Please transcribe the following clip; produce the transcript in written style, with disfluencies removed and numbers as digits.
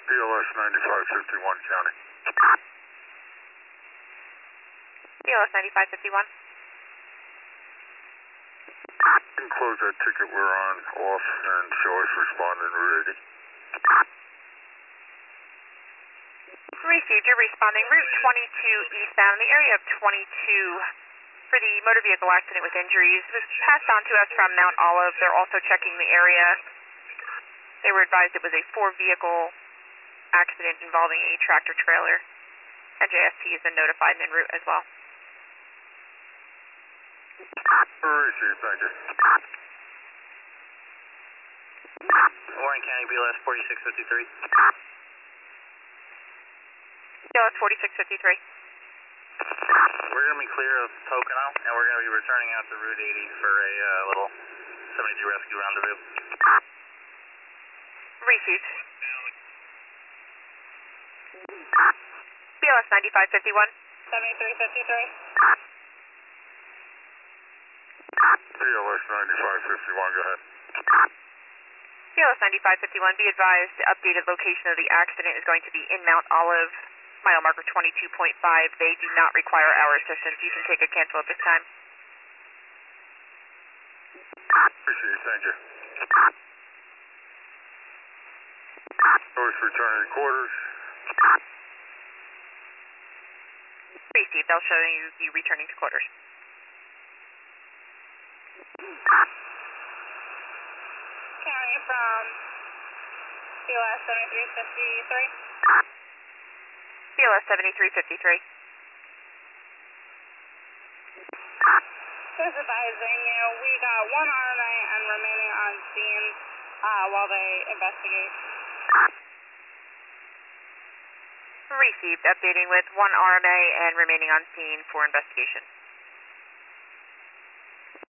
BLS 9551 County. BLS 9551. You can close that ticket we're on off and show us responding Route 80. Received. You're responding Route 22 eastbound in the area of 22 for the motor vehicle accident with injuries. It was passed on to us from Mount Olive. They're also checking the area. They were advised it was a 4-vehicle accident involving a tractor trailer. NJST has been notified and en route as well. Received, thank you. Warren County BLS 4653. BLS 4653. We're going to be clear of Pocono, and we're going to be returning out to Route 80 for a little 72 rescue rendezvous. Received. BLS 9551. 7353. BLS 9551, go ahead. BLS 9551, be advised the updated location of the accident is going to be in Mount Olive, mile marker 22.5. They do not require our assistance. You can take a cancel at this time. Appreciate it, thank you. Notice returning quarters. Received. They'll show you returning to quarters. County from BLS 7353. BLS 7353. Just advising you, we got one RMA and remaining on scene while they investigate. Received. Updating with one RMA and remaining on scene for investigation.